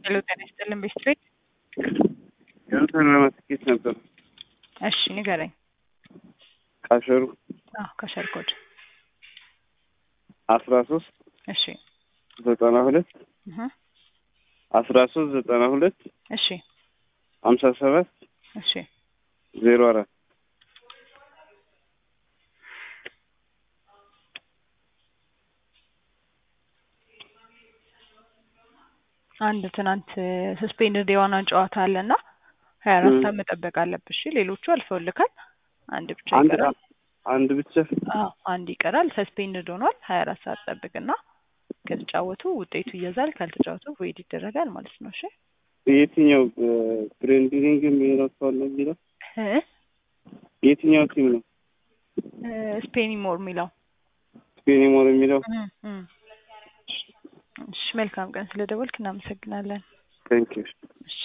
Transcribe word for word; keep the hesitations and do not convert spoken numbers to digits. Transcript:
ሄሎ ጤና ይስጥልን ቤስትሬት ያንተን ለማስኬት ነበር። እሺ ንገረኝ። ካሸሩ አዎ ካሸር ኮድ አስራ ሶስት እሺ ዘጠና ሁለት እህ አስራ ሶስት ዘጠና ሁለት እሺ ሀምሳ ሰባት እሺ ዜሮ አራት አንድ ትናንት ሰስፔንድ የሆነ ጨዋታ አለና ሀያ አራት ሰዓት መጠበቅ አለብሽ። ሌሎቹ አልፈውልካል። አንድ ብቻ ይቀራል። አንድ ብቻ አዎ አንድ ይቀራል። ሰስፔንድ ሆኗል። ሀያ አራት ሰዓት ጠብቅና ከተጫወቱ ውጤቱ ይያዛል፣ ካልተጫወቱ ቮይድ ይደረጋል ማለት ነው። እሺ የትኛው ትሬንዲንግ የሚለው ሰው ነው የሚለው እ የትኛው ቲም ነው? ስፔኒ ሞር የሚለው ስፔኒ ሞር የሚለው እሺ መልካም ቀን። ስለደወልክ እናመሰግናለን። ታንክ ዩ።